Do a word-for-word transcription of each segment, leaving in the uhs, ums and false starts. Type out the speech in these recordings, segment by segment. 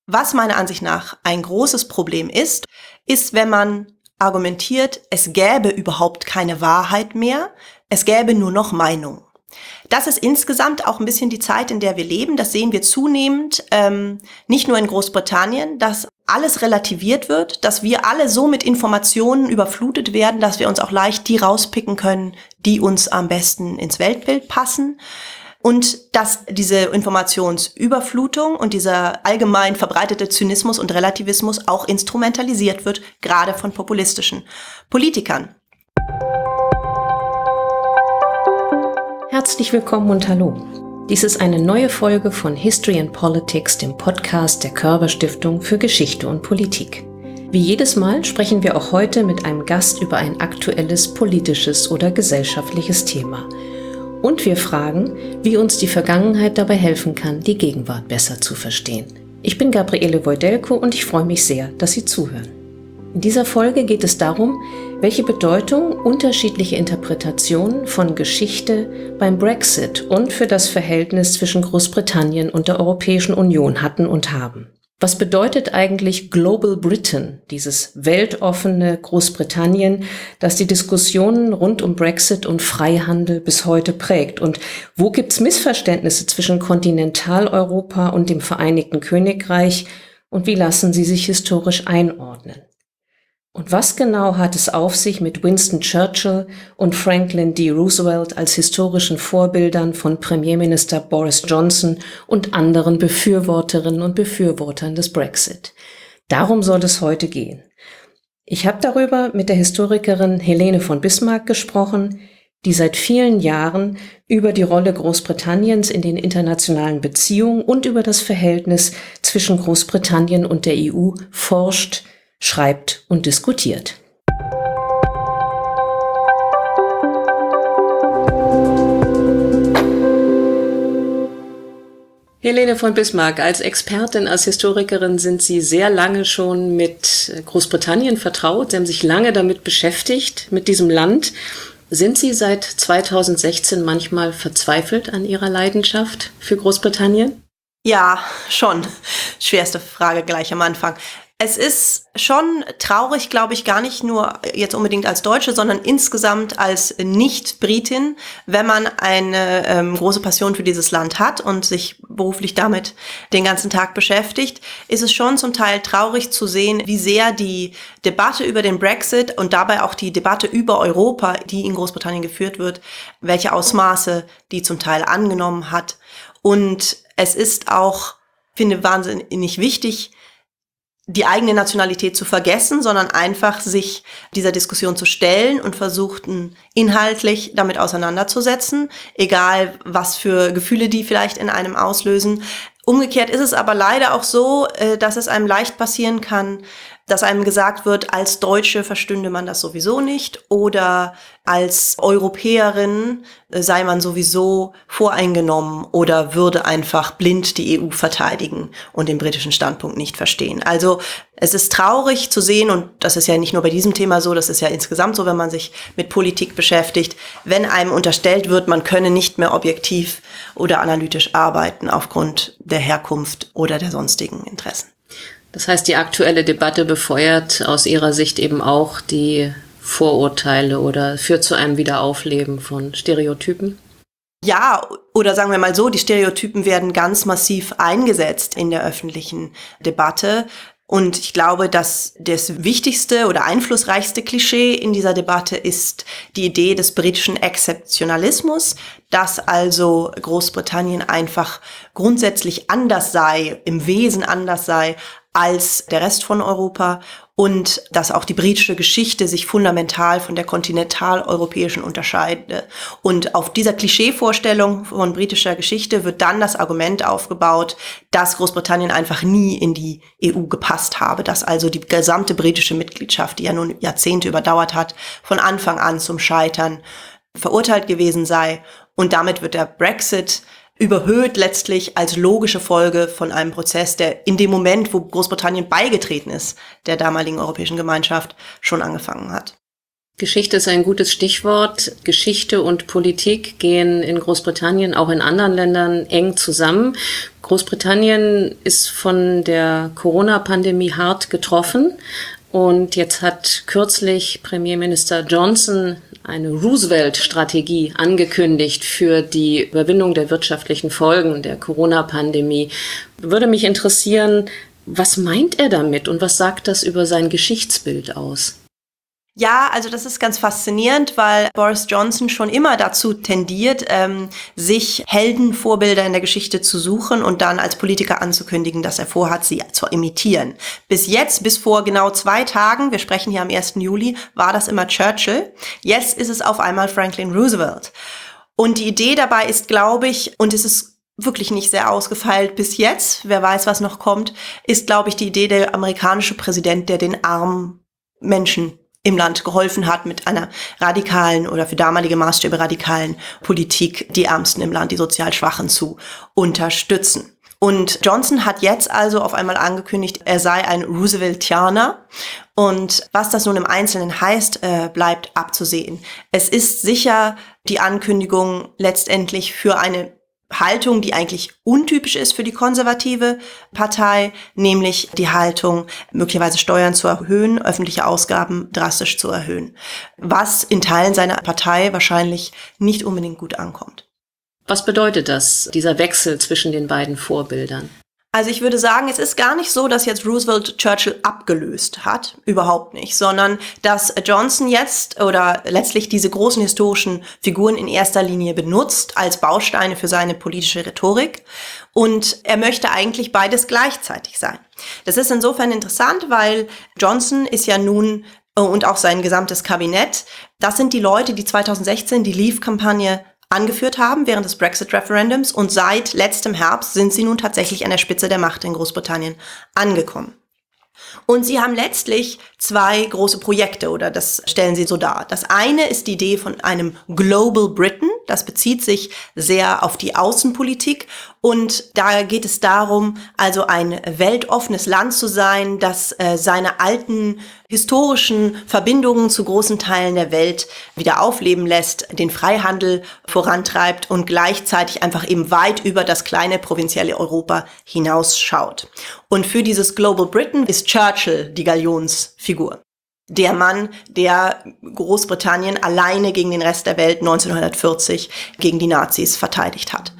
Was meiner Ansicht nach ein großes Problem ist, ist, wenn man argumentiert, es gäbe überhaupt keine Wahrheit mehr, es gäbe nur noch Meinung. Das ist insgesamt auch ein bisschen die Zeit, in der wir leben. Das sehen wir zunehmend, ähm, nicht nur in Großbritannien, dass alles relativiert wird, dass wir alle so mit Informationen überflutet werden, dass wir uns auch leicht die rauspicken können, die uns am besten ins Weltbild passen. Und dass diese Informationsüberflutung und dieser allgemein verbreitete Zynismus und Relativismus auch instrumentalisiert wird, gerade von populistischen Politikern. Herzlich willkommen und hallo. Dies ist eine neue Folge von History and Politics, dem Podcast der Körber Stiftung für Geschichte und Politik. Wie jedes Mal sprechen wir auch heute mit einem Gast über ein aktuelles politisches oder gesellschaftliches Thema. Und wir fragen, wie uns die Vergangenheit dabei helfen kann, die Gegenwart besser zu verstehen. Ich bin Gabriele Wojdelko und ich freue mich sehr, dass Sie zuhören. In dieser Folge geht es darum, welche Bedeutung unterschiedliche Interpretationen von Geschichte beim Brexit und für das Verhältnis zwischen Großbritannien und der Europäischen Union hatten und haben. Was bedeutet eigentlich Global Britain, dieses weltoffene Großbritannien, das die Diskussionen rund um Brexit und Freihandel bis heute prägt? Und wo gibt's Missverständnisse zwischen Kontinentaleuropa und dem Vereinigten Königreich und wie lassen sie sich historisch einordnen? Und was genau hat es auf sich mit Winston Churchill und Franklin D. Roosevelt als historischen Vorbildern von Premierminister Boris Johnson und anderen Befürworterinnen und Befürwortern des Brexit? Darum soll es heute gehen. Ich habe darüber mit der Historikerin Helene von Bismarck gesprochen, die seit vielen Jahren über die Rolle Großbritanniens in den internationalen Beziehungen und über das Verhältnis zwischen Großbritannien und der E U forscht, schreibt und diskutiert. Helene von Bismarck, als Expertin, als Historikerin sind Sie sehr lange schon mit Großbritannien vertraut. Sie haben sich lange damit beschäftigt, mit diesem Land. Sind Sie seit zweitausendsechzehn manchmal verzweifelt an Ihrer Leidenschaft für Großbritannien? Ja, schon. Schwerste Frage gleich am Anfang. Es ist schon traurig, glaube ich, gar nicht nur jetzt unbedingt als Deutsche, sondern insgesamt als Nicht-Britin, wenn man eine ähm, große Passion für dieses Land hat und sich beruflich damit den ganzen Tag beschäftigt, ist es schon zum Teil traurig zu sehen, wie sehr die Debatte über den Brexit und dabei auch die Debatte über Europa, die in Großbritannien geführt wird, welche Ausmaße die zum Teil angenommen hat. Und es ist auch, finde ich, wahnsinnig wichtig, die eigene Nationalität zu vergessen, sondern einfach sich dieser Diskussion zu stellen und versuchten, inhaltlich damit auseinanderzusetzen, egal was für Gefühle die vielleicht in einem auslösen. Umgekehrt ist es aber leider auch so, dass es einem leicht passieren kann, dass einem gesagt wird, als Deutsche verstünde man das sowieso nicht oder als Europäerin sei man sowieso voreingenommen oder würde einfach blind die E U verteidigen und den britischen Standpunkt nicht verstehen. Also es ist traurig zu sehen, und das ist ja nicht nur bei diesem Thema so, das ist ja insgesamt so, wenn man sich mit Politik beschäftigt, wenn einem unterstellt wird, man könne nicht mehr objektiv oder analytisch arbeiten aufgrund der Herkunft oder der sonstigen Interessen. Das heißt, die aktuelle Debatte befeuert aus Ihrer Sicht eben auch die Vorurteile oder führt zu einem Wiederaufleben von Stereotypen? Ja, oder sagen wir mal so, die Stereotypen werden ganz massiv eingesetzt in der öffentlichen Debatte. Und ich glaube, dass das wichtigste oder einflussreichste Klischee in dieser Debatte ist die Idee des britischen Exzeptionalismus, dass also Großbritannien einfach grundsätzlich anders sei, im Wesen anders sei als der Rest von Europa und dass auch die britische Geschichte sich fundamental von der kontinentaleuropäischen unterscheide. Und auf dieser Klischeevorstellung von britischer Geschichte wird dann das Argument aufgebaut, dass Großbritannien einfach nie in die E U gepasst habe, dass also die gesamte britische Mitgliedschaft, die ja nun Jahrzehnte überdauert hat, von Anfang an zum Scheitern verurteilt gewesen sei. Und damit wird der Brexit überhöht letztlich als logische Folge von einem Prozess, der in dem Moment, wo Großbritannien beigetreten ist, der damaligen Europäischen Gemeinschaft schon angefangen hat. Geschichte ist ein gutes Stichwort. Geschichte und Politik gehen in Großbritannien, auch in anderen Ländern, eng zusammen. Großbritannien ist von der Corona-Pandemie hart getroffen. Und jetzt hat kürzlich Premierminister Johnson eine Roosevelt-Strategie angekündigt für die Überwindung der wirtschaftlichen Folgen der Corona-Pandemie. Würde mich interessieren, was meint er damit und was sagt das über sein Geschichtsbild aus? Ja, also das ist ganz faszinierend, weil Boris Johnson schon immer dazu tendiert, ähm, sich Heldenvorbilder in der Geschichte zu suchen und dann als Politiker anzukündigen, dass er vorhat, sie zu imitieren. Bis jetzt, bis vor genau zwei Tagen, wir sprechen hier am ersten Juli, war das immer Churchill. Jetzt ist es auf einmal Franklin Roosevelt. Und die Idee dabei ist, glaube ich, und es ist wirklich nicht sehr ausgefeilt bis jetzt, wer weiß, was noch kommt, ist, glaube ich, die Idee der amerikanische Präsident, der den armen Menschen im Land geholfen hat mit einer radikalen oder für damalige Maßstäbe radikalen Politik, die Ärmsten im Land, die sozial Schwachen zu unterstützen. Und Johnson hat jetzt also auf einmal angekündigt, er sei ein Rooseveltianer. Und was das nun im Einzelnen heißt, äh, bleibt abzusehen. Es ist sicher die Ankündigung letztendlich für eine Haltung, die eigentlich untypisch ist für die konservative Partei, nämlich die Haltung, möglicherweise Steuern zu erhöhen, öffentliche Ausgaben drastisch zu erhöhen, was in Teilen seiner Partei wahrscheinlich nicht unbedingt gut ankommt. Was bedeutet das, dieser Wechsel zwischen den beiden Vorbildern? Also ich würde sagen, es ist gar nicht so, dass jetzt Roosevelt Churchill abgelöst hat, überhaupt nicht, sondern dass Johnson jetzt oder letztlich diese großen historischen Figuren in erster Linie benutzt als Bausteine für seine politische Rhetorik und er möchte eigentlich beides gleichzeitig sein. Das ist insofern interessant, weil Johnson ist ja nun und auch sein gesamtes Kabinett, das sind die Leute, die zweitausendsechzehn die Leave-Kampagne angeführt haben während des Brexit-Referendums und seit letztem Herbst sind sie nun tatsächlich an der Spitze der Macht in Großbritannien angekommen. Und sie haben letztlich zwei große Projekte, oder das stellen sie so dar. Das eine ist die Idee von einem Global Britain, das bezieht sich sehr auf die Außenpolitik und da geht es darum, also ein weltoffenes Land zu sein, das äh, seine alten historischen Verbindungen zu großen Teilen der Welt wieder aufleben lässt, den Freihandel vorantreibt und gleichzeitig einfach eben weit über das kleine provinzielle Europa hinausschaut. Und für dieses Global Britain ist Churchill die Galionsfigur. Der Mann, der Großbritannien alleine gegen den Rest der Welt neunzehnhundertvierzig gegen die Nazis verteidigt hat.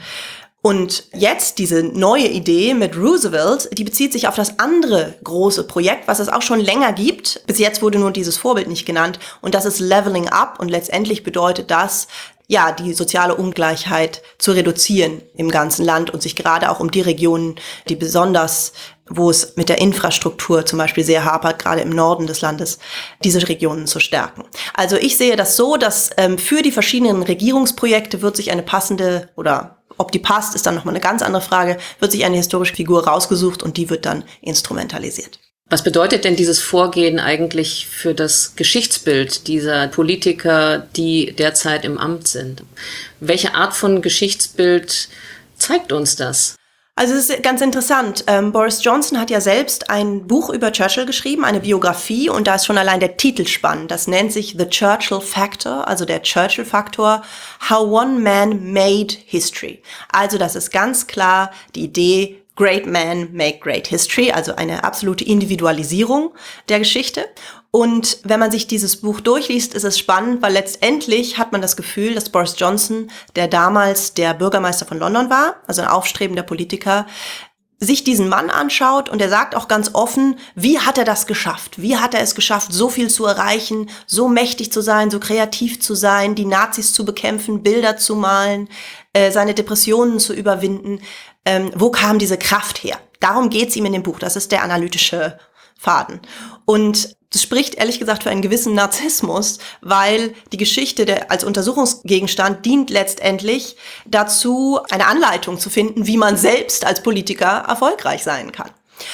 Und jetzt diese neue Idee mit Roosevelt, die bezieht sich auf das andere große Projekt, was es auch schon länger gibt. Bis jetzt wurde nur dieses Vorbild nicht genannt. Und das ist Leveling Up. Und letztendlich bedeutet das, ja, die soziale Ungleichheit zu reduzieren im ganzen Land und sich gerade auch um die Regionen, die besonders, wo es mit der Infrastruktur zum Beispiel sehr hapert, gerade im Norden des Landes, diese Regionen zu stärken. Also ich sehe das so, dass ähm, für die verschiedenen Regierungsprojekte wird sich eine passende oder ob die passt, ist dann nochmal eine ganz andere Frage, wird sich eine historische Figur rausgesucht und die wird dann instrumentalisiert. Was bedeutet denn dieses Vorgehen eigentlich für das Geschichtsbild dieser Politiker, die derzeit im Amt sind? Welche Art von Geschichtsbild zeigt uns das? Also es ist ganz interessant. Ähm, Boris Johnson hat ja selbst ein Buch über Churchill geschrieben, eine Biografie, und da ist schon allein der Titel spannend. Das nennt sich The Churchill Factor, also der Churchill-Faktor, How One Man Made History. Also das ist ganz klar die Idee, Great Men make great history, also eine absolute Individualisierung der Geschichte. Und wenn man sich dieses Buch durchliest, ist es spannend, weil letztendlich hat man das Gefühl, dass Boris Johnson, der damals der Bürgermeister von London war, also ein aufstrebender Politiker, sich diesen Mann anschaut und er sagt auch ganz offen, wie hat er das geschafft? Wie hat er es geschafft, so viel zu erreichen, so mächtig zu sein, so kreativ zu sein, die Nazis zu bekämpfen, Bilder zu malen, äh, seine Depressionen zu überwinden? Ähm, wo kam diese Kraft her? Darum geht's ihm in dem Buch. Das ist der analytische Faden. Und das spricht ehrlich gesagt für einen gewissen Narzissmus, weil die Geschichte der, als Untersuchungsgegenstand dient letztendlich dazu, eine Anleitung zu finden, wie man selbst als Politiker erfolgreich sein kann.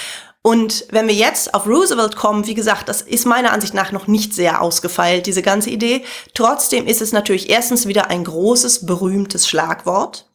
Und wenn wir jetzt auf Roosevelt kommen, wie gesagt, das ist meiner Ansicht nach noch nicht sehr ausgefeilt, diese ganze Idee. Trotzdem ist es natürlich erstens wieder ein großes, berühmtes Schlagwort.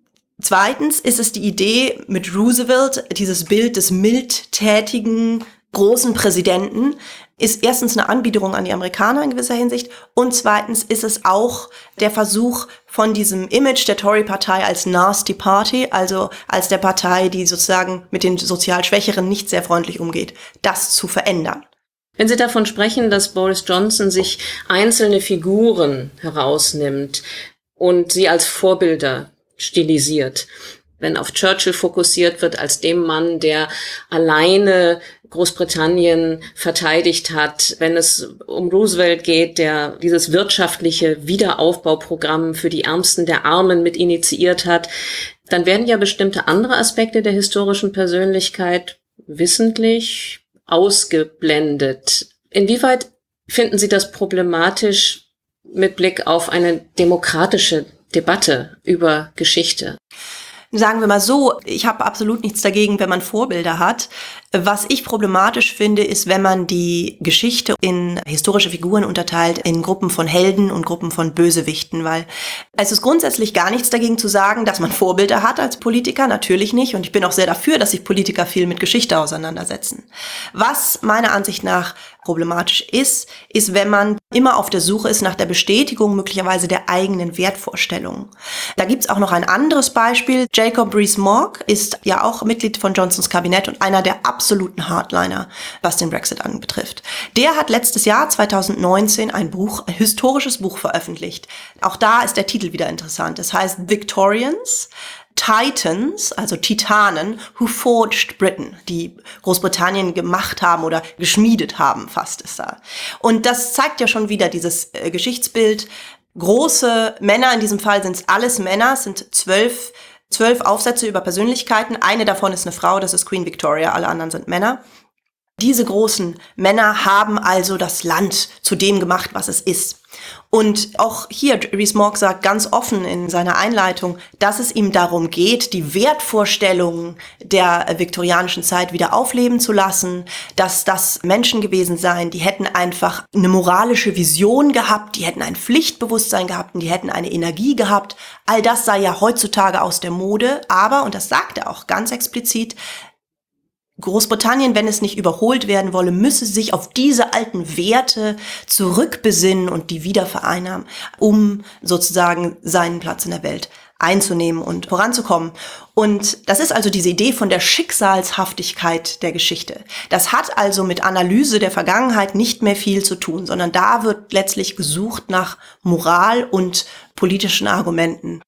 Zweitens ist es die Idee mit Roosevelt, dieses Bild des mildtätigen, großen Präsidenten ist erstens eine Anbiederung an die Amerikaner in gewisser Hinsicht und zweitens ist es auch der Versuch von diesem Image der Tory-Partei als Nasty Party, also als der Partei, die sozusagen mit den sozial Schwächeren nicht sehr freundlich umgeht, das zu verändern. Wenn Sie davon sprechen, dass Boris Johnson sich einzelne Figuren herausnimmt und sie als Vorbilder stilisiert, wenn auf Churchill fokussiert wird als dem Mann, der alleine Großbritannien verteidigt hat, wenn es um Roosevelt geht, der dieses wirtschaftliche Wiederaufbauprogramm für die Ärmsten der Armen mit initiiert hat, dann werden ja bestimmte andere Aspekte der historischen Persönlichkeit wissentlich ausgeblendet. Inwieweit finden Sie das problematisch mit Blick auf eine demokratische Debatte über Geschichte? Sagen wir mal so, ich habe absolut nichts dagegen, wenn man Vorbilder hat. Was ich problematisch finde, ist, wenn man die Geschichte in historische Figuren unterteilt, in Gruppen von Helden und Gruppen von Bösewichten, weil es ist grundsätzlich gar nichts dagegen zu sagen, dass man Vorbilder hat als Politiker, natürlich nicht. Und ich bin auch sehr dafür, dass sich Politiker viel mit Geschichte auseinandersetzen. Was meiner Ansicht nach problematisch ist, ist, wenn man immer auf der Suche ist nach der Bestätigung möglicherweise der eigenen Wertvorstellungen. Da gibt's auch noch ein anderes Beispiel. Jacob Rees-Mogg ist ja auch Mitglied von Johnsons Kabinett und einer der absoluten Hardliner, was den Brexit anbetrifft. Der hat letztes Jahr, zwanzig neunzehn, ein Buch, ein historisches Buch veröffentlicht. Auch da ist der Titel wieder interessant. Es heißt Victorians, Titans, also Titanen, who forged Britain, die Großbritannien gemacht haben oder geschmiedet haben, fast ist da. Und das zeigt ja schon wieder dieses äh, Geschichtsbild. Große Männer, in diesem Fall sind es alles Männer, es sind zwölf, zwölf Aufsätze über Persönlichkeiten. Eine davon ist eine Frau, das ist Queen Victoria, alle anderen sind Männer. Diese großen Männer haben also das Land zu dem gemacht, was es ist. Und auch hier, Rees-Mogg sagt ganz offen in seiner Einleitung, dass es ihm darum geht, die Wertvorstellungen der viktorianischen Zeit wieder aufleben zu lassen, dass das Menschen gewesen seien, die hätten einfach eine moralische Vision gehabt, die hätten ein Pflichtbewusstsein gehabt und die hätten eine Energie gehabt. All das sei ja heutzutage aus der Mode, aber, und das sagt er auch ganz explizit, Großbritannien, wenn es nicht überholt werden wolle, müsse sich auf diese alten Werte zurückbesinnen und die wieder vereinnahmen, um sozusagen seinen Platz in der Welt einzunehmen und voranzukommen. Und das ist also diese Idee von der Schicksalshaftigkeit der Geschichte. Das hat also mit Analyse der Vergangenheit nicht mehr viel zu tun, sondern da wird letztlich gesucht nach Moral und politischen Argumenten.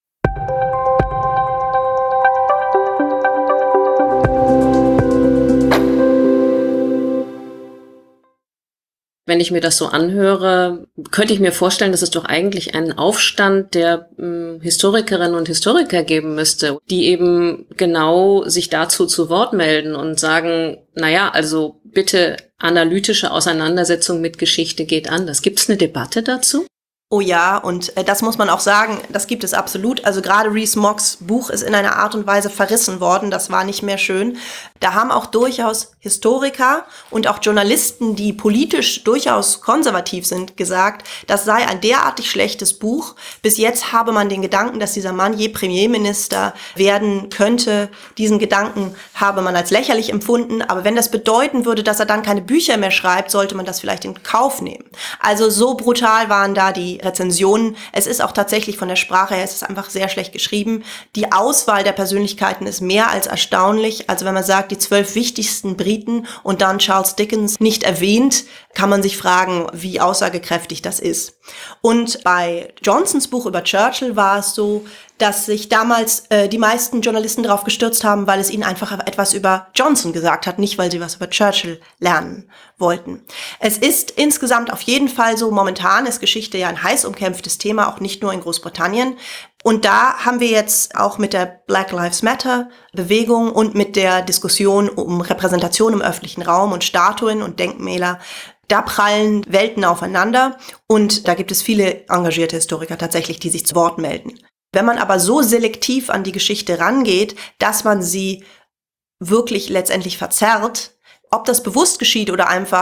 Wenn ich mir das so anhöre, könnte ich mir vorstellen, dass es doch eigentlich einen Aufstand der äh, Historikerinnen und Historiker geben müsste, die eben genau sich dazu zu Wort melden und sagen, naja, also bitte analytische Auseinandersetzung mit Geschichte geht anders. Gibt es eine Debatte dazu? Oh ja, und äh, das muss man auch sagen, das gibt es absolut. Also gerade Rees-Moggs Buch ist in einer Art und Weise verrissen worden, das war nicht mehr schön. Da haben auch durchaus Historiker und auch Journalisten, die politisch durchaus konservativ sind, gesagt, das sei ein derartig schlechtes Buch. Bis jetzt habe man den Gedanken, dass dieser Mann je Premierminister werden könnte. Diesen Gedanken habe man als lächerlich empfunden. Aber wenn das bedeuten würde, dass er dann keine Bücher mehr schreibt, sollte man das vielleicht in Kauf nehmen. Also so brutal waren da die Rezensionen. Es ist auch tatsächlich von der Sprache her, es ist einfach sehr schlecht geschrieben. Die Auswahl der Persönlichkeiten ist mehr als erstaunlich. Also wenn man sagt, die zwölf wichtigsten Briten und dann Charles Dickens nicht erwähnt, kann man sich fragen, wie aussagekräftig das ist. Und bei Johnsons Buch über Churchill war es so, dass sich damals äh, die meisten Journalisten darauf gestürzt haben, weil es ihnen einfach etwas über Johnson gesagt hat, nicht weil sie was über Churchill lernen wollten. Es ist insgesamt auf jeden Fall so, momentan ist Geschichte ja ein heiß umkämpftes Thema, auch nicht nur in Großbritannien. Und da haben wir jetzt auch mit der Black Lives Matter Bewegung und mit der Diskussion um Repräsentation im öffentlichen Raum und Statuen und Denkmäler, da prallen Welten aufeinander und da gibt es viele engagierte Historiker tatsächlich, die sich zu Wort melden. Wenn man aber so selektiv an die Geschichte rangeht, dass man sie wirklich letztendlich verzerrt, ob das bewusst geschieht oder einfach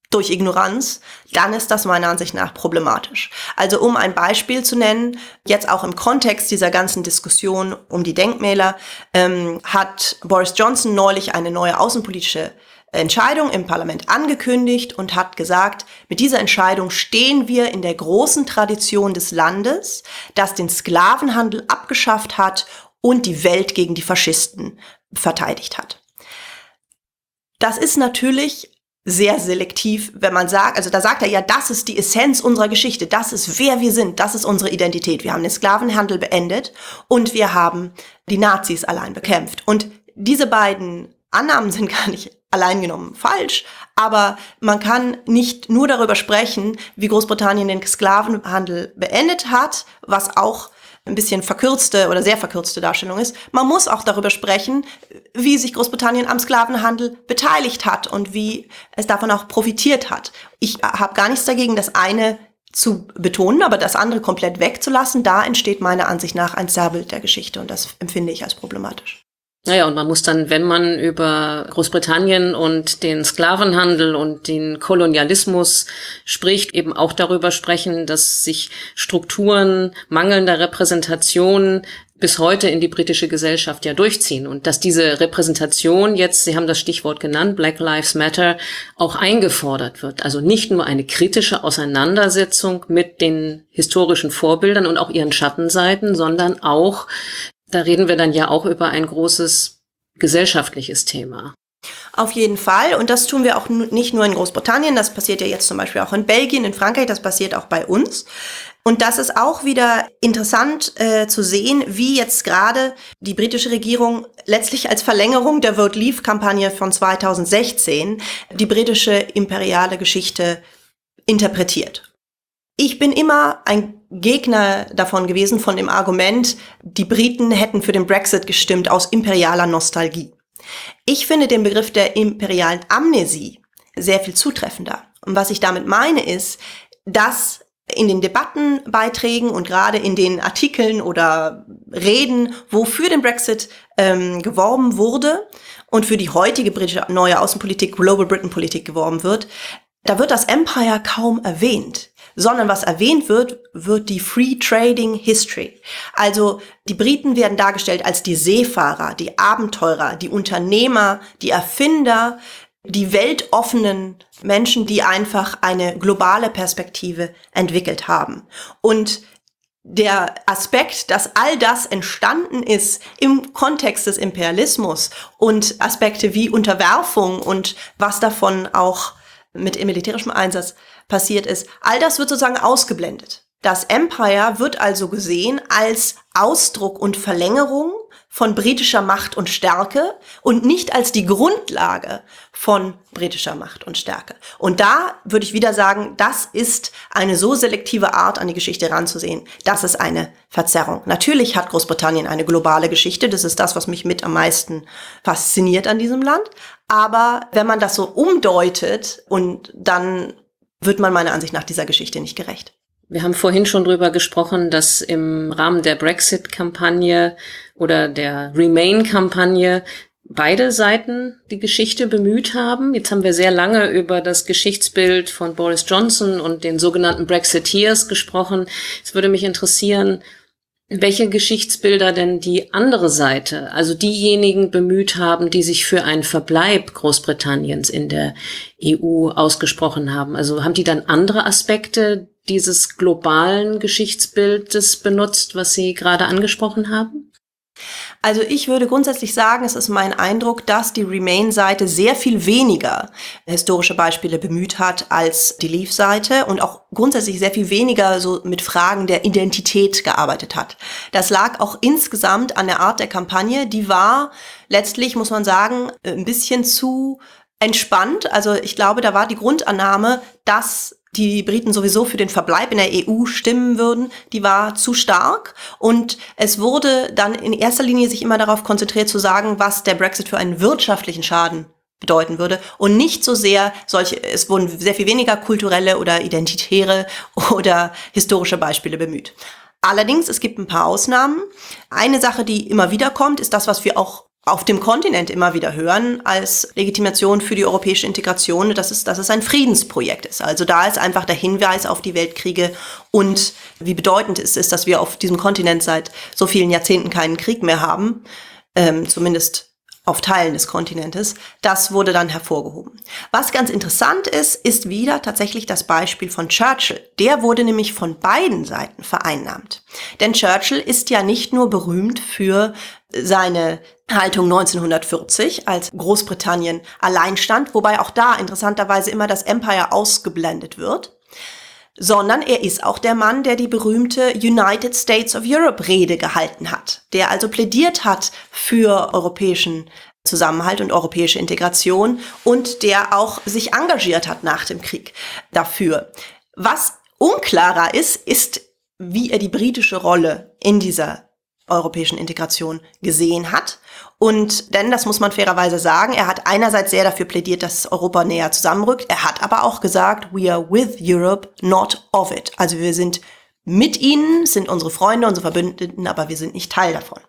durch Ignoranz, dann ist das meiner Ansicht nach problematisch. Also um ein Beispiel zu nennen, jetzt auch im Kontext dieser ganzen Diskussion um die Denkmäler, ähm, hat Boris Johnson neulich eine neue außenpolitische Entscheidung im Parlament angekündigt und hat gesagt, mit dieser Entscheidung stehen wir in der großen Tradition des Landes, das den Sklavenhandel abgeschafft hat und die Welt gegen die Faschisten verteidigt hat. Das ist natürlich sehr selektiv, wenn man sagt, also da sagt er ja, das ist die Essenz unserer Geschichte, das ist wer wir sind, das ist unsere Identität. Wir haben den Sklavenhandel beendet und wir haben die Nazis allein bekämpft. Und diese beiden Annahmen sind gar nicht allein genommen falsch, aber man kann nicht nur darüber sprechen, wie Großbritannien den Sklavenhandel beendet hat, was auch ein bisschen verkürzte oder sehr verkürzte Darstellung ist. Man muss auch darüber sprechen, wie sich Großbritannien am Sklavenhandel beteiligt hat und wie es davon auch profitiert hat. Ich habe gar nichts dagegen, das eine zu betonen, aber das andere komplett wegzulassen. Da entsteht meiner Ansicht nach ein Zerrbild der Geschichte und das empfinde ich als problematisch. Naja, und man muss dann, wenn man über Großbritannien und den Sklavenhandel und den Kolonialismus spricht, eben auch darüber sprechen, dass sich Strukturen mangelnder Repräsentation bis heute in die britische Gesellschaft ja durchziehen und dass diese Repräsentation jetzt, Sie haben das Stichwort genannt, Black Lives Matter, auch eingefordert wird. Also nicht nur eine kritische Auseinandersetzung mit den historischen Vorbildern und auch ihren Schattenseiten, sondern auch, da reden wir dann ja auch über ein großes gesellschaftliches Thema. Auf jeden Fall. Und das tun wir auch nicht nur in Großbritannien. Das passiert ja jetzt zum Beispiel auch in Belgien, in Frankreich. Das passiert auch bei uns. Und das ist auch wieder interessant äh, zu sehen, wie jetzt gerade die britische Regierung letztlich als Verlängerung der Vote Leave-Kampagne von zweitausendsechzehn die britische imperiale Geschichte interpretiert. Ich bin immer ein Gegner davon gewesen, von dem Argument, die Briten hätten für den Brexit gestimmt aus imperialer Nostalgie. Ich finde den Begriff der imperialen Amnesie sehr viel zutreffender. Und was ich damit meine ist, dass in den Debattenbeiträgen und gerade in den Artikeln oder Reden, wo für den Brexit ähm, geworben wurde und für die heutige britische neue Außenpolitik, Global Britain Politik geworben wird, da wird das Empire kaum erwähnt, sondern was erwähnt wird, wird die Free Trading History. Also die Briten werden dargestellt als die Seefahrer, die Abenteurer, die Unternehmer, die Erfinder, die weltoffenen Menschen, die einfach eine globale Perspektive entwickelt haben. Und der Aspekt, dass all das entstanden ist im Kontext des Imperialismus und Aspekte wie Unterwerfung und was davon auch mit militärischem Einsatz passiert ist, all das wird sozusagen ausgeblendet. Das Empire wird also gesehen als Ausdruck und Verlängerung von britischer Macht und Stärke und nicht als die Grundlage von britischer Macht und Stärke. Und da würde ich wieder sagen, das ist eine so selektive Art, an die Geschichte ranzusehen. Das ist eine Verzerrung. Natürlich hat Großbritannien eine globale Geschichte. Das ist das, was mich mit am meisten fasziniert an diesem Land. Aber wenn man das so umdeutet, und dann wird man meiner Ansicht nach dieser Geschichte nicht gerecht. Wir haben vorhin schon drüber gesprochen, dass im Rahmen der Brexit-Kampagne oder der Remain-Kampagne beide Seiten die Geschichte bemüht haben. Jetzt haben wir sehr lange über das Geschichtsbild von Boris Johnson und den sogenannten Brexiteers gesprochen. Es würde mich interessieren, welche Geschichtsbilder denn die andere Seite, also diejenigen bemüht haben, die sich für einen Verbleib Großbritanniens in der E U ausgesprochen haben. Also haben die dann andere Aspekte dieses globalen Geschichtsbildes benutzt, was Sie gerade angesprochen haben? Also ich würde grundsätzlich sagen, es ist mein Eindruck, dass die Remain-Seite sehr viel weniger historische Beispiele bemüht hat als die Leave-Seite und auch grundsätzlich sehr viel weniger so mit Fragen der Identität gearbeitet hat. Das lag auch insgesamt an der Art der Kampagne. Die war letztlich, muss man sagen, ein bisschen zu entspannt. Also ich glaube, da war die Grundannahme, dass die Briten sowieso für den Verbleib in der E U stimmen würden, die war zu stark. Und es wurde dann in erster Linie sich immer darauf konzentriert zu sagen, was der Brexit für einen wirtschaftlichen Schaden bedeuten würde. Und nicht so sehr solche, es wurden sehr viel weniger kulturelle oder identitäre oder historische Beispiele bemüht. Allerdings, es gibt ein paar Ausnahmen. Eine Sache, die immer wieder kommt, ist das, was wir auch auf dem Kontinent immer wieder hören als Legitimation für die europäische Integration, dass es, dass es ein Friedensprojekt ist. Also da ist einfach der Hinweis auf die Weltkriege und wie bedeutend es ist, dass wir auf diesem Kontinent seit so vielen Jahrzehnten keinen Krieg mehr haben, ähm, zumindest auf Teilen des Kontinentes. Das wurde dann hervorgehoben. Was ganz interessant ist, ist wieder tatsächlich das Beispiel von Churchill. Der wurde nämlich von beiden Seiten vereinnahmt. Denn Churchill ist ja nicht nur berühmt für seine Haltung neunzehnhundertvierzig, als Großbritannien allein stand, wobei auch da interessanterweise immer das Empire ausgeblendet wird, sondern er ist auch der Mann, der die berühmte United States of Europe Rede gehalten hat, der also plädiert hat für europäischen Zusammenhalt und europäische Integration und der auch sich engagiert hat nach dem Krieg dafür. Was unklarer ist, ist, wie er die britische Rolle in dieser europäischen Integration gesehen hat. Und denn, das muss man fairerweise sagen, er hat einerseits sehr dafür plädiert, dass Europa näher zusammenrückt. Er hat aber auch gesagt, we are with Europe, not of it. Also wir sind mit ihnen, sind unsere Freunde, unsere Verbündeten, aber wir sind nicht Teil davon.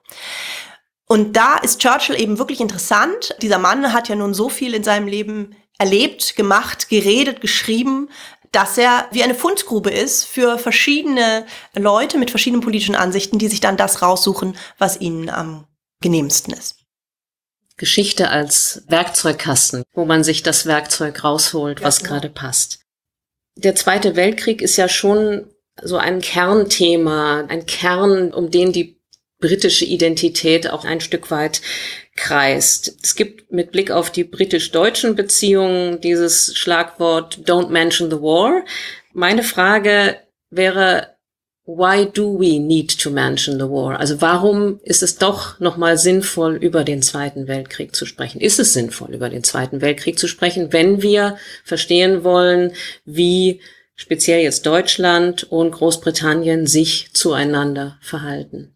Und da ist Churchill eben wirklich interessant. Dieser Mann hat ja nun so viel in seinem Leben erlebt, gemacht, geredet, geschrieben, dass er wie eine Fundgrube ist für verschiedene Leute mit verschiedenen politischen Ansichten, die sich dann das raussuchen, was ihnen am genehmsten ist. Geschichte als Werkzeugkasten, wo man sich das Werkzeug rausholt, was ja, genau. gerade passt. Der Zweite Weltkrieg ist ja schon so ein Kernthema, ein Kern, um den die britische Identität auch ein Stück weit kreist. Es gibt mit Blick auf die britisch-deutschen Beziehungen dieses Schlagwort Don't mention the war. Meine Frage wäre, why do we need to mention the war? Also warum ist es doch nochmal sinnvoll, über den Zweiten Weltkrieg zu sprechen? Ist es sinnvoll, über den Zweiten Weltkrieg zu sprechen, wenn wir verstehen wollen, wie speziell jetzt Deutschland und Großbritannien sich zueinander verhalten?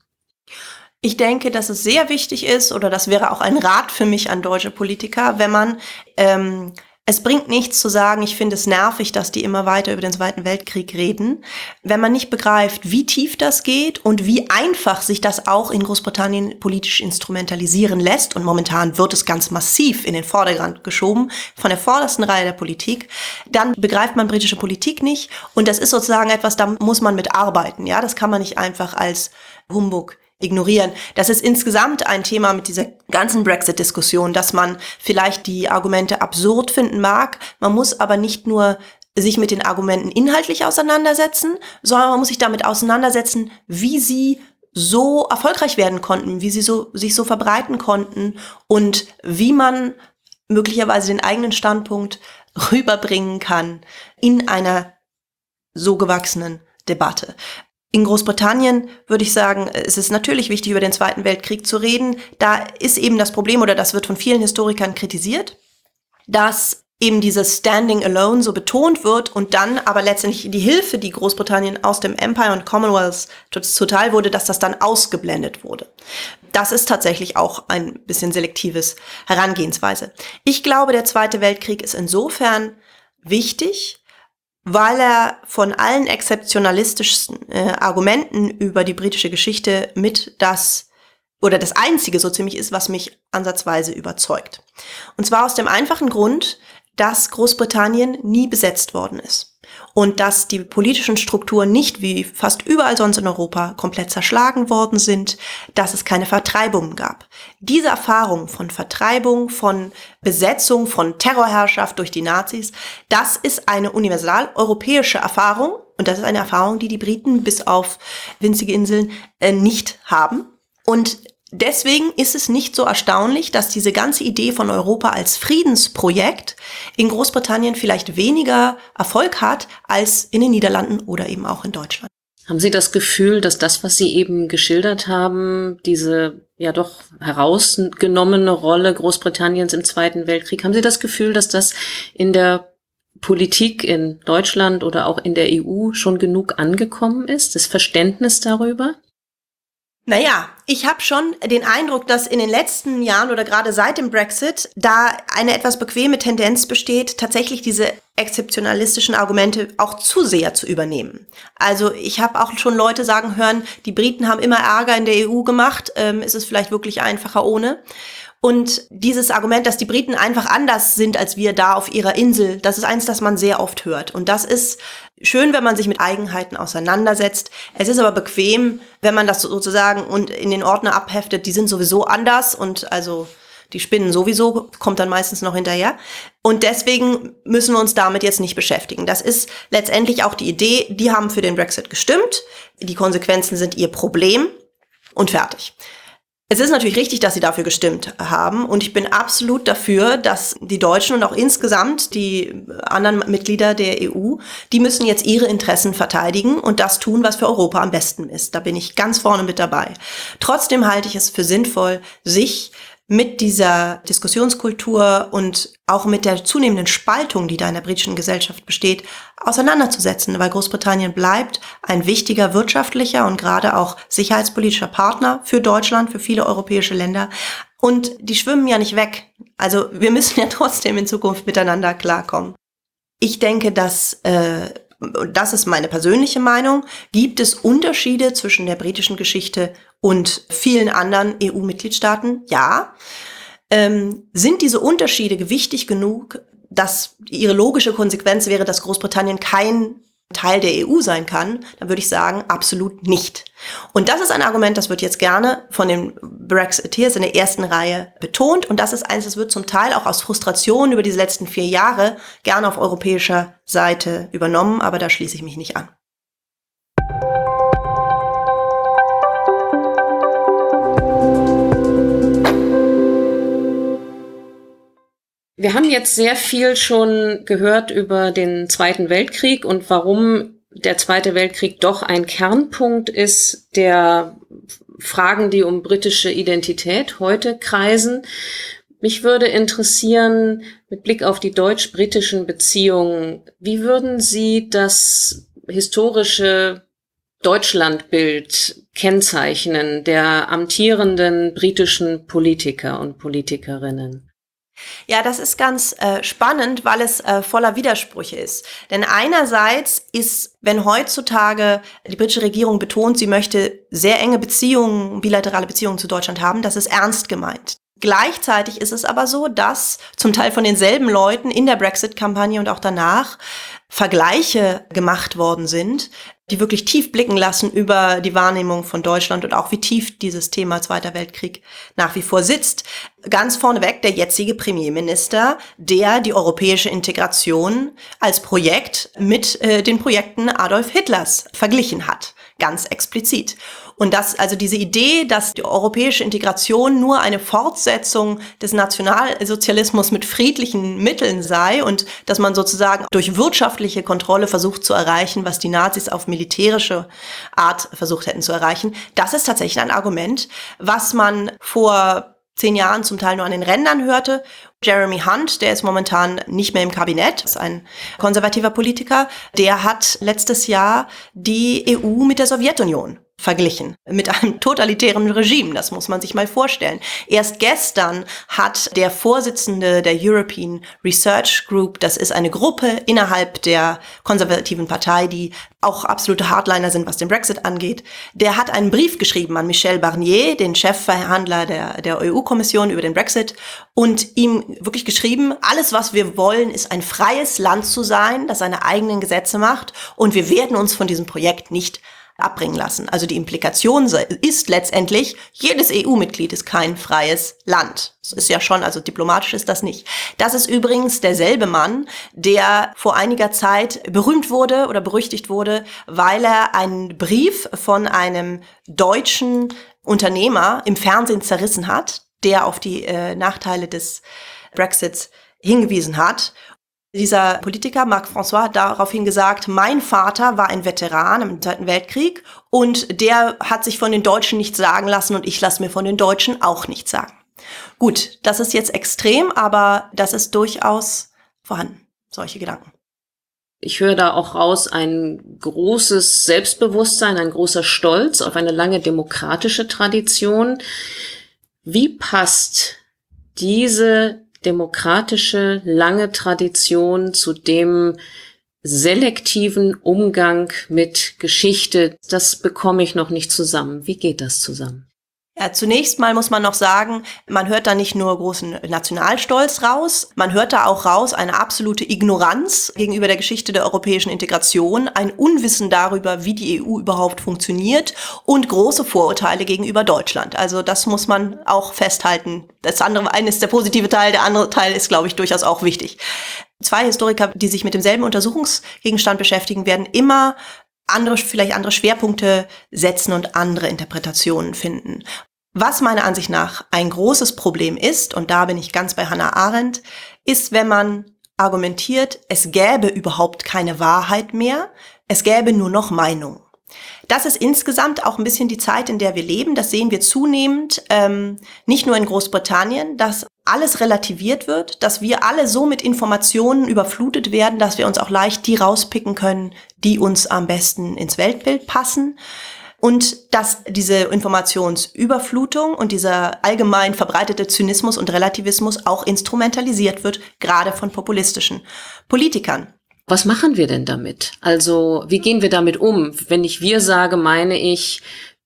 Ich denke, dass es sehr wichtig ist, oder das wäre auch ein Rat für mich an deutsche Politiker, wenn man, ähm, es bringt nichts zu sagen, ich finde es nervig, dass die immer weiter über den Zweiten Weltkrieg reden, wenn man nicht begreift, wie tief das geht und wie einfach sich das auch in Großbritannien politisch instrumentalisieren lässt. Und momentan wird es ganz massiv in den Vordergrund geschoben, von der vordersten Reihe der Politik. Dann begreift man britische Politik nicht. Und das ist sozusagen etwas, da muss man mit arbeiten. Ja, das kann man nicht einfach als Humbug ignorieren. Das ist insgesamt ein Thema mit dieser ganzen Brexit-Diskussion, dass man vielleicht die Argumente absurd finden mag. Man muss aber nicht nur sich mit den Argumenten inhaltlich auseinandersetzen, sondern man muss sich damit auseinandersetzen, wie sie so erfolgreich werden konnten, wie sie so, sich so verbreiten konnten und wie man möglicherweise den eigenen Standpunkt rüberbringen kann in einer so gewachsenen Debatte. In Großbritannien würde ich sagen, es ist natürlich wichtig, über den Zweiten Weltkrieg zu reden. Da ist eben das Problem, oder das wird von vielen Historikern kritisiert, dass eben dieses Standing Alone so betont wird und dann aber letztendlich die Hilfe, die Großbritannien aus dem Empire und Commonwealth zuteil wurde, dass das dann ausgeblendet wurde. Das ist tatsächlich auch ein bisschen selektives Herangehensweise. Ich glaube, der Zweite Weltkrieg ist insofern wichtig, weil er von allen exzeptionalistischsten äh, Argumenten über die britische Geschichte mit das, oder das einzige so ziemlich ist, was mich ansatzweise überzeugt. Und zwar aus dem einfachen Grund, dass Großbritannien nie besetzt worden ist. Und dass die politischen Strukturen nicht wie fast überall sonst in Europa komplett zerschlagen worden sind, dass es keine Vertreibungen gab. Diese Erfahrung von Vertreibung, von Besetzung, von Terrorherrschaft durch die Nazis, das ist eine universal europäische Erfahrung und das ist eine Erfahrung, die die Briten bis auf winzige Inseln äh, nicht haben. Und deswegen ist es nicht so erstaunlich, dass diese ganze Idee von Europa als Friedensprojekt in Großbritannien vielleicht weniger Erfolg hat als in den Niederlanden oder eben auch in Deutschland. Haben Sie das Gefühl, dass das, was Sie eben geschildert haben, diese ja doch herausgenommene Rolle Großbritanniens im Zweiten Weltkrieg, haben Sie das Gefühl, dass das in der Politik in Deutschland oder auch in der E U schon genug angekommen ist, das Verständnis darüber? Naja, ich habe schon den Eindruck, dass in den letzten Jahren oder gerade seit dem Brexit da eine etwas bequeme Tendenz besteht, tatsächlich diese exzeptionalistischen Argumente auch zu sehr zu übernehmen. Also ich habe auch schon Leute sagen hören, die Briten haben immer Ärger in der E U gemacht, ähm, ist es vielleicht wirklich einfacher ohne. Und dieses Argument, dass die Briten einfach anders sind als wir da auf ihrer Insel, das ist eins, das man sehr oft hört. Und das ist schön, wenn man sich mit Eigenheiten auseinandersetzt. Es ist aber bequem, wenn man das sozusagen und in den Ordner abheftet, die sind sowieso anders und also die spinnen sowieso, kommt dann meistens noch hinterher. Und deswegen müssen wir uns damit jetzt nicht beschäftigen. Das ist letztendlich auch die Idee, die haben für den Brexit gestimmt. Die Konsequenzen sind ihr Problem und fertig. Es ist natürlich richtig, dass sie dafür gestimmt haben und ich bin absolut dafür, dass die Deutschen und auch insgesamt die anderen Mitglieder der E U, die müssen jetzt ihre Interessen verteidigen und das tun, was für Europa am besten ist. Da bin ich ganz vorne mit dabei. Trotzdem halte ich es für sinnvoll, sich mit dieser Diskussionskultur und auch mit der zunehmenden Spaltung, die da in der britischen Gesellschaft besteht, auseinanderzusetzen, weil Großbritannien bleibt ein wichtiger wirtschaftlicher und gerade auch sicherheitspolitischer Partner für Deutschland, für viele europäische Länder. Und die schwimmen ja nicht weg. Also wir müssen ja trotzdem in Zukunft miteinander klarkommen. Ich denke, dass äh, das ist meine persönliche Meinung, gibt es Unterschiede zwischen der britischen Geschichte und vielen anderen E U-Mitgliedstaaten? Ja. Ähm, sind diese Unterschiede gewichtig genug, dass ihre logische Konsequenz wäre, dass Großbritannien kein Teil der E U sein kann? Dann würde ich sagen, absolut nicht. Und das ist ein Argument, das wird jetzt gerne von den Brexiteers in der ersten Reihe betont. Und das ist eines, das wird zum Teil auch aus Frustration über diese letzten vier Jahre gerne auf europäischer Seite übernommen. Aber da schließe ich mich nicht an. Wir haben jetzt sehr viel schon gehört über den Zweiten Weltkrieg und warum der Zweite Weltkrieg doch ein Kernpunkt ist der Fragen, die um britische Identität heute kreisen. Mich würde interessieren, mit Blick auf die deutsch-britischen Beziehungen, wie würden Sie das historische Deutschlandbild kennzeichnen der amtierenden britischen Politiker und Politikerinnen? Ja, das ist ganz äh, spannend, weil es äh, voller Widersprüche ist. Denn einerseits ist, wenn heutzutage die britische Regierung betont, sie möchte sehr enge Beziehungen, bilaterale Beziehungen zu Deutschland haben, das ist ernst gemeint. Gleichzeitig ist es aber so, dass zum Teil von denselben Leuten in der Brexit-Kampagne und auch danach Vergleiche gemacht worden sind, die wirklich tief blicken lassen über die Wahrnehmung von Deutschland und auch wie tief dieses Thema Zweiter Weltkrieg nach wie vor sitzt. Ganz vorneweg der jetzige Premierminister, der die europäische Integration als Projekt mit äh, den Projekten Adolf Hitlers verglichen hat. Ganz explizit. Und das, also diese Idee, dass die europäische Integration nur eine Fortsetzung des Nationalsozialismus mit friedlichen Mitteln sei und dass man sozusagen durch wirtschaftliche Kontrolle versucht zu erreichen, was die Nazis auf militärische Art versucht hätten zu erreichen, das ist tatsächlich ein Argument, was man vor zehn Jahren zum Teil nur an den Rändern hörte. Jeremy Hunt, der ist momentan nicht mehr im Kabinett, ist ein konservativer Politiker, der hat letztes Jahr die E U mit der Sowjetunion verglichen, mit einem totalitären Regime, das muss man sich mal vorstellen. Erst gestern hat der Vorsitzende der European Research Group, das ist eine Gruppe innerhalb der konservativen Partei, die auch absolute Hardliner sind, was den Brexit angeht, der hat einen Brief geschrieben an Michel Barnier, den Chefverhandler der, der E U-Kommission über den Brexit, und ihm wirklich geschrieben, alles, was wir wollen, ist ein freies Land zu sein, das seine eigenen Gesetze macht, und wir werden uns von diesem Projekt nicht abbringen lassen. Also die Implikation ist letztendlich, jedes E U-Mitglied ist kein freies Land. Das ist ja schon, also diplomatisch ist das nicht. Das ist übrigens derselbe Mann, der vor einiger Zeit berühmt wurde oder berüchtigt wurde, weil er einen Brief von einem deutschen Unternehmer im Fernsehen zerrissen hat, der auf die äh, Nachteile des Brexits hingewiesen hat. Dieser Politiker, Marc François, hat daraufhin gesagt, mein Vater war ein Veteran im Zweiten Weltkrieg und der hat sich von den Deutschen nichts sagen lassen und ich lasse mir von den Deutschen auch nichts sagen. Gut, das ist jetzt extrem, aber das ist durchaus vorhanden, solche Gedanken. Ich höre da auch raus ein großes Selbstbewusstsein, ein großer Stolz auf eine lange demokratische Tradition. Wie passt diese demokratische, lange Tradition zu dem selektiven Umgang mit Geschichte? Das bekomme ich noch nicht zusammen. Wie geht das zusammen? Ja, zunächst mal muss man noch sagen, man hört da nicht nur großen Nationalstolz raus, man hört da auch raus eine absolute Ignoranz gegenüber der Geschichte der europäischen Integration, ein Unwissen darüber, wie die E U überhaupt funktioniert und große Vorurteile gegenüber Deutschland. Also das muss man auch festhalten. Das andere, eine ist der positive Teil, der andere Teil ist, glaube ich, durchaus auch wichtig. Zwei Historiker, die sich mit demselben Untersuchungsgegenstand beschäftigen, werden immer andere, vielleicht andere Schwerpunkte setzen und andere Interpretationen finden. Was meiner Ansicht nach ein großes Problem ist, und da bin ich ganz bei Hannah Arendt, ist, wenn man argumentiert, es gäbe überhaupt keine Wahrheit mehr, es gäbe nur noch Meinung. Das ist insgesamt auch ein bisschen die Zeit, in der wir leben. Das sehen wir zunehmend, ähm, nicht nur in Großbritannien, dass alles relativiert wird, dass wir alle so mit Informationen überflutet werden, dass wir uns auch leicht die rauspicken können, die uns am besten ins Weltbild passen. Und dass diese Informationsüberflutung und dieser allgemein verbreitete Zynismus und Relativismus auch instrumentalisiert wird, gerade von populistischen Politikern. Was machen wir denn damit? Also, wie gehen wir damit um? Wenn ich wir sage, meine ich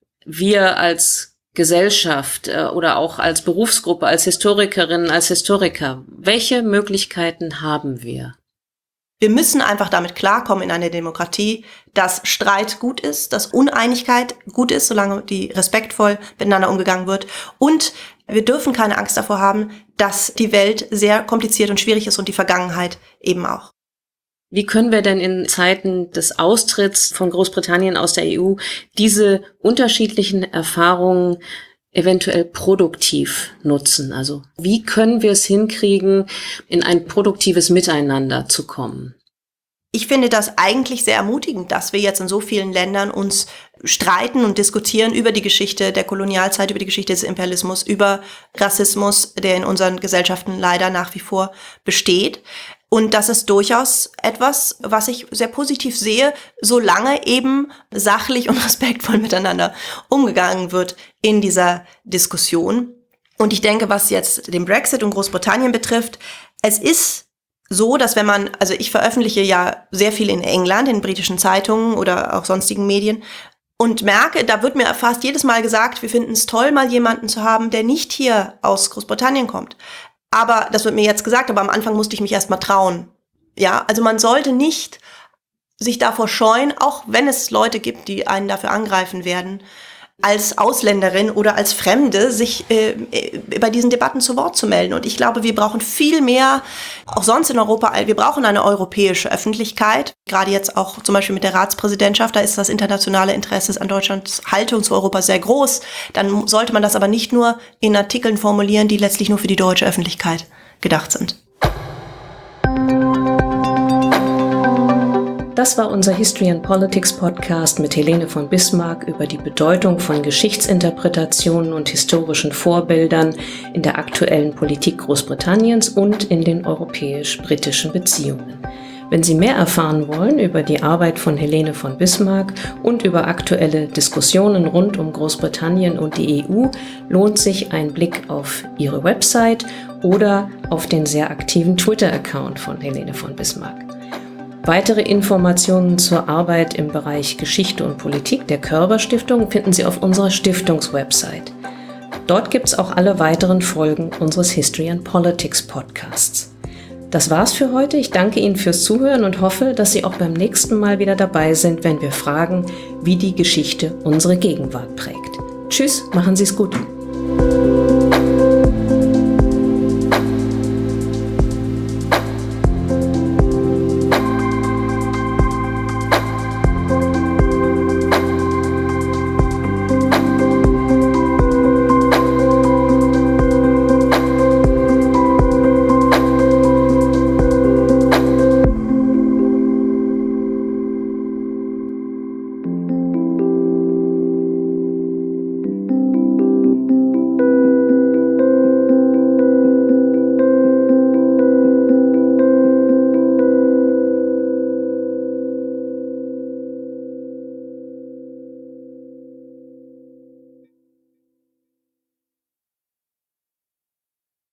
wir als Gesellschaft äh, oder auch als Berufsgruppe, als Historikerinnen, als Historiker. Welche Möglichkeiten haben wir? Wir müssen einfach damit klarkommen in einer Demokratie, dass Streit gut ist, dass Uneinigkeit gut ist, solange die respektvoll miteinander umgegangen wird. Und wir dürfen keine Angst davor haben, dass die Welt sehr kompliziert und schwierig ist und die Vergangenheit eben auch. Wie können wir denn in Zeiten des Austritts von Großbritannien aus der E U diese unterschiedlichen Erfahrungen eventuell produktiv nutzen? Also wie können wir es hinkriegen, in ein produktives Miteinander zu kommen? Ich finde das eigentlich sehr ermutigend, dass wir jetzt in so vielen Ländern uns streiten und diskutieren über die Geschichte der Kolonialzeit, über die Geschichte des Imperialismus, über Rassismus, der in unseren Gesellschaften leider nach wie vor besteht. Und das ist durchaus etwas, was ich sehr positiv sehe, solange eben sachlich und respektvoll miteinander umgegangen wird in dieser Diskussion. Und ich denke, was jetzt den Brexit und Großbritannien betrifft, es ist so, dass wenn man, also ich veröffentliche ja sehr viel in England, in britischen Zeitungen oder auch sonstigen Medien und merke, da wird mir fast jedes Mal gesagt, wir finden es toll, mal jemanden zu haben, der nicht hier aus Großbritannien kommt. Aber das wird mir jetzt gesagt, aber am Anfang musste ich mich erst mal trauen. Ja, also man sollte nicht sich davor scheuen, auch wenn es Leute gibt, die einen dafür angreifen werden, als Ausländerin oder als Fremde sich äh, bei diesen Debatten zu Wort zu melden. Und ich glaube, wir brauchen viel mehr, auch sonst in Europa, wir brauchen eine europäische Öffentlichkeit. Gerade jetzt auch zum Beispiel mit der Ratspräsidentschaft, da ist das internationale Interesse an Deutschlands Haltung zu Europa sehr groß. Dann sollte man das aber nicht nur in Artikeln formulieren, die letztlich nur für die deutsche Öffentlichkeit gedacht sind. Das war unser History and Politics Podcast mit Helene von Bismarck über die Bedeutung von Geschichtsinterpretationen und historischen Vorbildern in der aktuellen Politik Großbritanniens und in den europäisch-britischen Beziehungen. Wenn Sie mehr erfahren wollen über die Arbeit von Helene von Bismarck und über aktuelle Diskussionen rund um Großbritannien und die E U, lohnt sich ein Blick auf ihre Website oder auf den sehr aktiven Twitter-Account von Helene von Bismarck. Weitere Informationen zur Arbeit im Bereich Geschichte und Politik der Körber Stiftung finden Sie auf unserer Stiftungswebsite. Dort gibt es auch alle weiteren Folgen unseres History and Politics Podcasts. Das war's für heute. Ich danke Ihnen fürs Zuhören und hoffe, dass Sie auch beim nächsten Mal wieder dabei sind, wenn wir fragen, wie die Geschichte unsere Gegenwart prägt. Tschüss, machen Sie es gut.